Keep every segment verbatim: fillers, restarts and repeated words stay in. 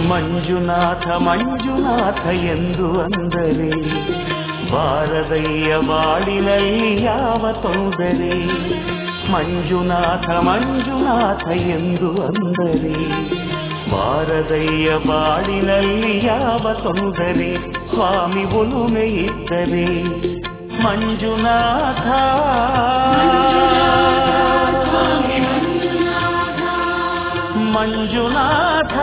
ಮಂಜುನಾಥ ಮಂಜುನಾಥ ಎಂದು ಅಂದರೆ ಬಾರದಯ್ಯ ಬಾಳಿನಲ್ಲಿ ಯಾವ ತೊಂದರೆ. ಮಂಜುನಾಥ ಮಂಜುನಾಥ ಎಂದು ಅಂದರೆ ಬಾರದಯ್ಯ ಬಾಳಿನಲ್ಲಿ ಯಾವ ತೊಂದರೆ. ಸ್ವಾಮಿ ಒಲುಮೆ ಇದ್ದರೆ ಮಂಜುನಾಥ ಮಂಜುನಾಥ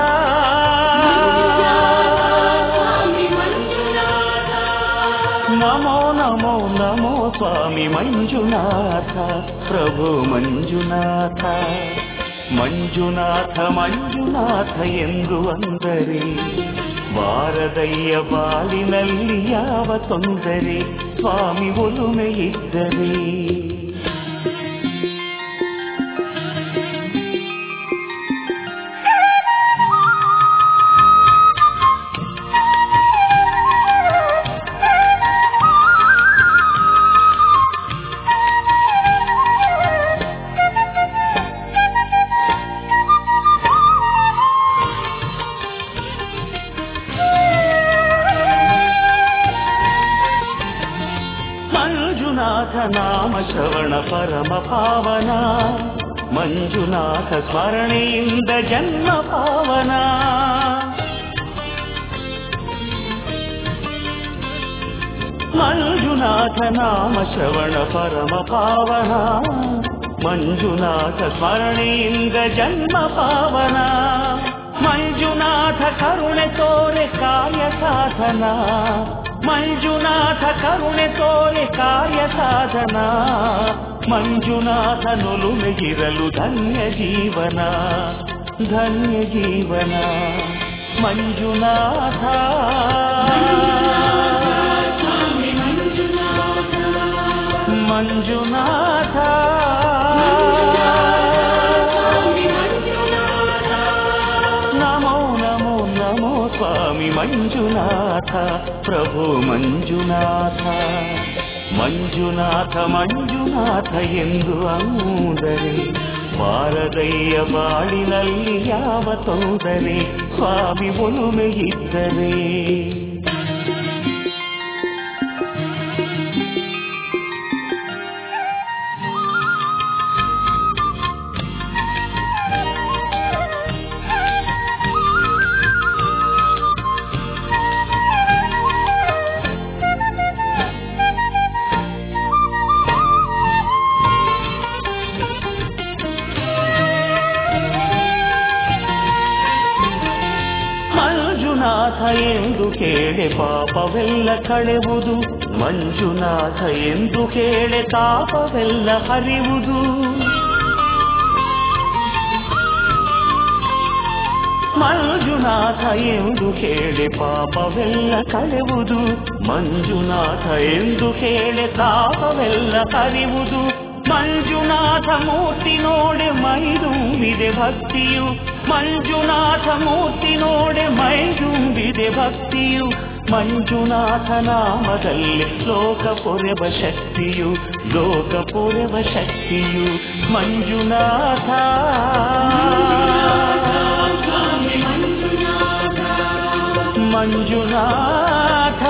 ನಮೋ ನಮೋ ನಮೋ ಸ್ವಾಮಿ ಮಂಜುನಾಥ ಪ್ರಭು ಮಂಜುನಾಥ. ಮಂಜುನಾಥ ಮಂಜುನಾಥ ಎಂದು ಅಂದರೆ ಬಾರದಯ್ಯ ಬಾಳಿನಲ್ಲಿ ಯಾವ ತೊಂದರೆ. ಸ್ವಾಮಿ ಒಲುಮೆ ಇದ್ದರೆ ನಾಮ ಶ್ರವಣ ಪರಮ ಪಾವನ. ಮಂಜುನಾಥ ಸ್ಮರಣೆಯಿಂದ ಜನ್ಮ ಪಾವನ. ಮಂಜುನಾಥ ನಾಮ ಶ್ರವಣ ಪರಮ ಪಾವನ. ಮಂಜುನಾಥ ಸ್ಮರಣೆಯಿಂದ ಜನ್ಮ ಪಾವನ. ಮಂಜುನಾಥ ಕರುಣೆ ತೋರೆ ಕಾರ್ಯ ಸಾಧನ. ಮಂಜುನಾಥ ಕರುಣೆ ತೋರೆ ಕಾರ್ಯ ಸಾಧನ. ಮಂಜುನಾಥ ನೊಲುಮೆಗಿರಲು ಧನ್ಯ ಜೀವನ ಧನ್ಯ ಜೀವನ. ಮಂಜುನಾಥ ಮಂಜುನಾಥ ನಮೋ ನಮೋ ನಮೋ ಸ್ವಾಮಿ ಮಂಜುನಾಥ ಪ್ರಭು ಮಂಜುನಾಥ. ಮಂಜುನಾಥ ಮಂಜುನಾಥ ಎಂದು ಅಂದರೆ ಬಾರದಯ್ಯ ಬಾಳಿನಲ್ಲಿ ಯಾವ ತೊಂದರೆ. ಸ್ವಾಮಿ ಒಲುಮೆ ಇದ್ದರೆ ಮಂಜುನಾಥ ಎಂದು ಕೇಳೆ ಪಾಪವೆಲ್ಲ ಕಳೆವುದು. ಮಂಜುನಾಥ ಎಂದು ಕೇಳೆ ತಾಪವೆಲ್ಲ ಹರಿವುದು. ಮಂಜುನಾಥ ಎಂದು ಕೇಳೆ ಪಾಪವೆಲ್ಲ ಕಳೆವುದು. ಮಂಜುನಾಥ ಎಂದು ಕೇಳೆ ತಾಪವೆಲ್ಲ ಹರಿವುದು. ಮಂಜುನಾಥ ಮೂರ್ತಿ ನೋಡೆ ಮೈದುಂಬಿದೆ ಭಕ್ತಿಯು. ಮಂಜುನಾಥ ಮೂರ್ತಿ ನೋಡೆ ಮೈದುಂಬಿದೆ ಭಕ್ತಿಯು. ಮಂಜುನಾಥ ನಾಮದಲ್ಲಿ ಲೋಕ ಪೊರೆವ ಶಕ್ತಿಯು ಲೋಕ ಪೊರೆವ ಶಕ್ತಿಯು. ಮಂಜುನಾಥ ಮಂಜುನಾಥ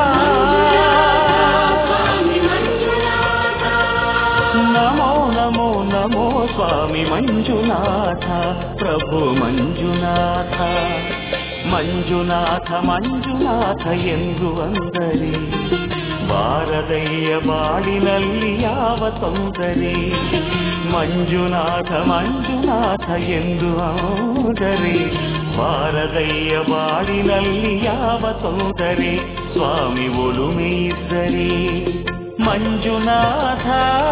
ನಮೋ ನಮೋ ನಮೋ ಸ್ವಾಮಿ ಮಂಜುನಾಥ ಪ್ರಭು ಮಂಜುನಾಥ. ಮಂಜುನಾಥ ಮಂಜುನಾಥ ಎಂದು ಅಂದರೆ ಬಾರದಯ್ಯ ಬಾಳಿನಲ್ಲಿ ಯಾವ ತೊಂದರೆ. ಮಂಜುನಾಥ ಮಂಜುನಾಥ ಎಂದು ಅಂದರೆ ಬಾರದಯ್ಯ ಬಾಳಿನಲ್ಲಿ ಯಾವ ತೊಂದರೆ. ಸ್ವಾಮಿ ಒಲುಮೆ ಇದ್ದರೆ ಮಂಜುನಾಥ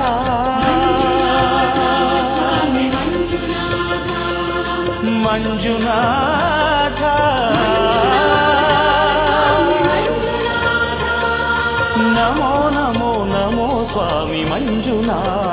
ಮಂಜುನಾಥ ನಮೋ ನಮೋ ನಮೋ ಸ್ವಾಮಿ ಮಂಜುನಾಥ.